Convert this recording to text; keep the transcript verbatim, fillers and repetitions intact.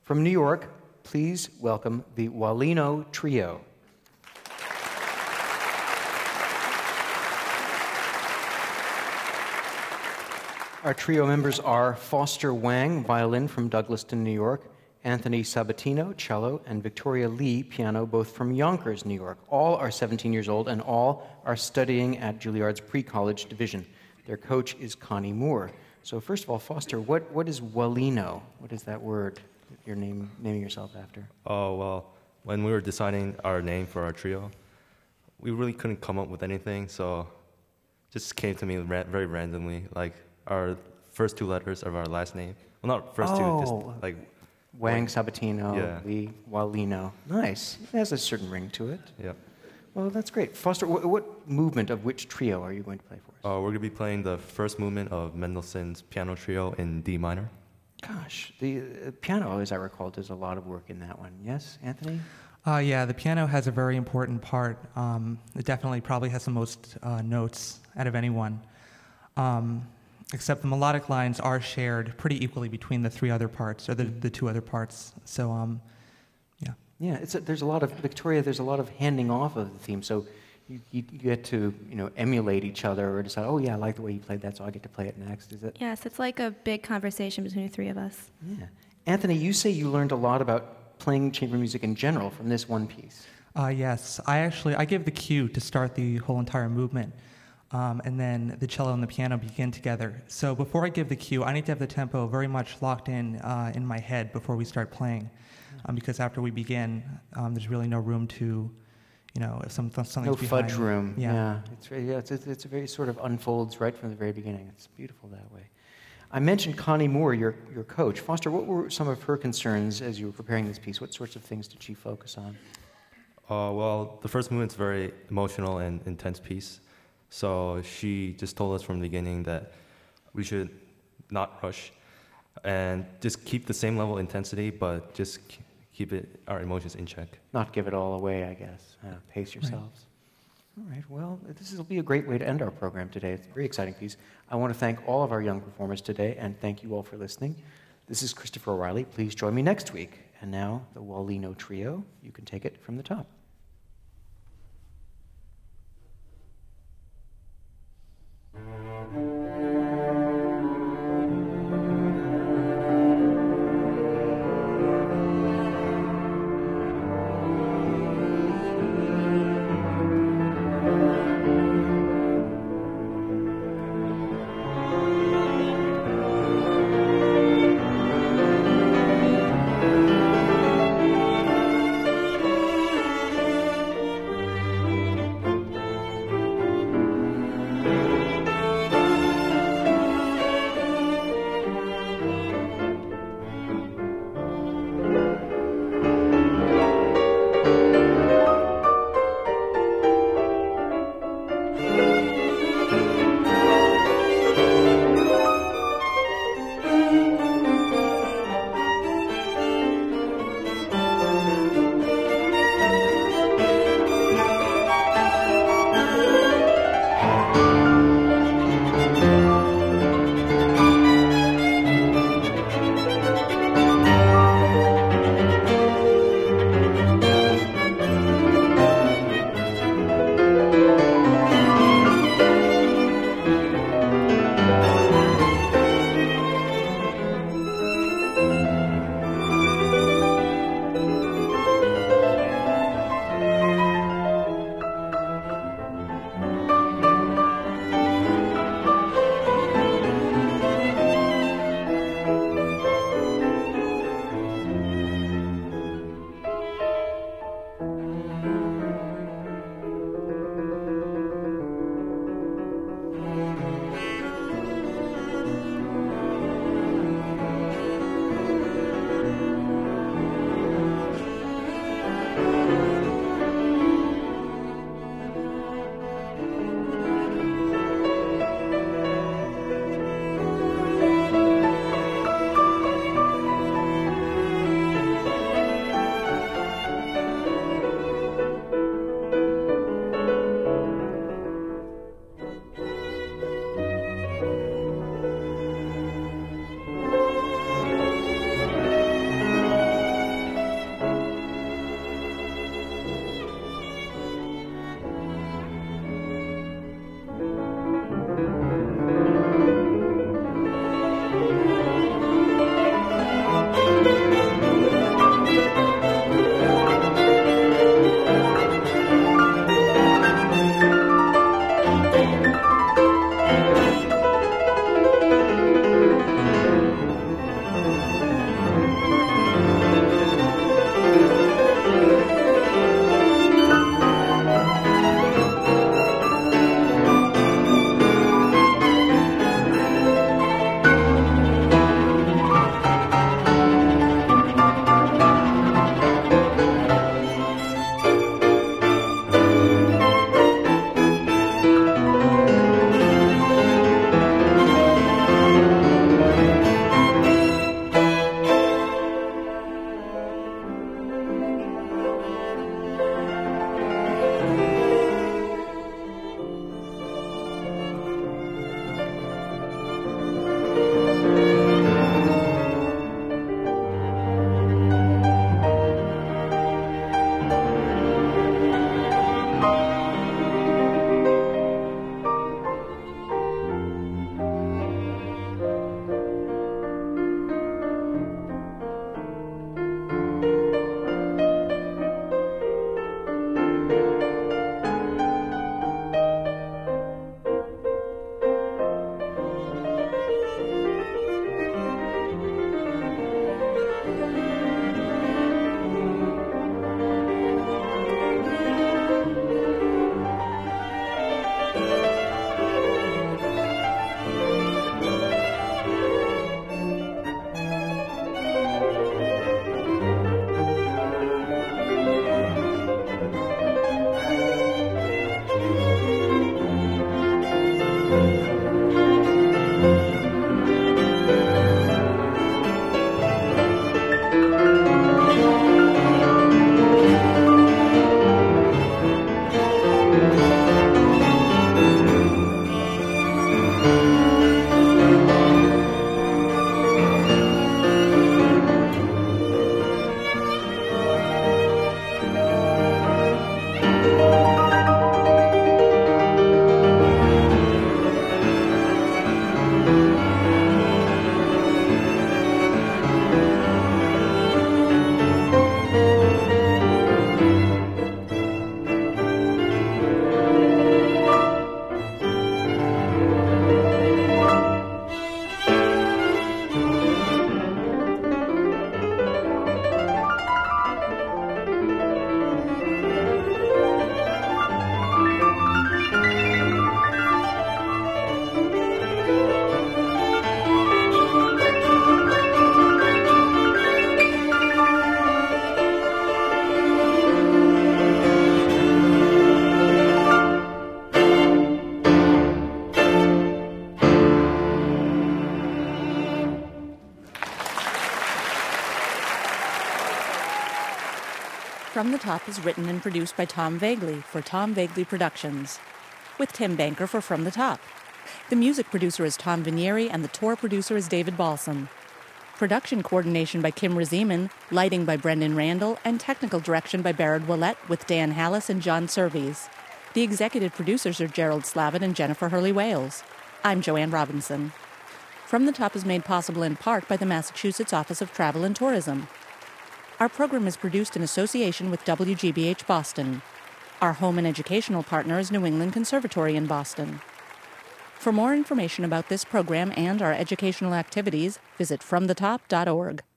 From New York, please welcome the Wallino Trio. Our trio members are Foster Wang, violin from Douglaston, New York, Anthony Sabatino, cello, and Victoria Lee, piano, both from Yonkers, New York. All are seventeen years old, and all are studying at Juilliard's pre-college division. Their coach is Connie Moore. So first of all, Foster, what, what is Wallino? What is that word that you're name, naming yourself after? Oh, well, when we were deciding our name for our trio, we really couldn't come up with anything, so it just came to me ra- very randomly, like our first two letters of our last name. Well, not first oh, two, just like... Wang, Sabatino, yeah. Lee, Wallino. Nice. It has a certain ring to it. Yep. Well, that's great. Foster, what, what movement of which trio are you going to play for us? Uh, we're going to be playing the first movement of Mendelssohn's Piano Trio in D minor. Gosh, the uh, piano, as I recall, does a lot of work in that one. Yes, Anthony? Uh, yeah, the piano has a very important part. Um, it definitely probably has the most uh, notes out of anyone. Um, except the melodic lines are shared pretty equally between the three other parts, or the, the two other parts. So, um, yeah. Yeah, it's a, there's a lot of, Victoria, there's a lot of handing off of the theme. So you, you, you get to, you know, emulate each other or decide, oh yeah, I like the way you played that, so I get to play it next. Is it? Yes, it's like a big conversation between the three of us. Yeah. Anthony, you say you learned a lot about playing chamber music in general from this one piece. Uh, yes, I actually, I give the cue to start the whole entire movement. Um, and then the cello and the piano begin together. So before I give the cue, I need to have the tempo very much locked in uh, in my head before we start playing, um, because after we begin, um, there's really no room to, you know, if some, something's No behind. fudge room. Yeah, yeah. It's very, yeah, it's, it's, it's a very sort of unfolds right from the very beginning. It's beautiful that way. I mentioned Connie Moore, your your coach. Foster, what were some of her concerns as you were preparing this piece? What sorts of things did she focus on? Uh, well, the first movement's a very emotional and intense piece. So she just told us from the beginning that we should not rush and just keep the same level of intensity, but just keep it our emotions in check. Not give it all away, I guess. Uh, pace yourselves. Right. All right, well, this will be a great way to end our program today. It's a very exciting piece. I want to thank all of our young performers today, and thank you all for listening. This is Christopher O'Reilly. Please join me next week. And now, the Wallino Trio. You can take it from the top. From the Top is written and produced by Tom Vagley for Tom Vagley Productions, with Tim Banker for From the Top. The music producer is Tom Vinieri, and the tour producer is David Balsam. Production coordination by Kim Raziman, lighting by Brendan Randall, and technical direction by Barrett Willett with Dan Hallis and John Surveys. The executive producers are Gerald Slavitt and Jennifer Hurley-Wales. I'm Joanne Robinson. From the Top is made possible in part by the Massachusetts Office of Travel and Tourism. Our program is produced in association with W G B H Boston. Our home and educational partner is New England Conservatory in Boston. For more information about this program and our educational activities, visit from the top dot org.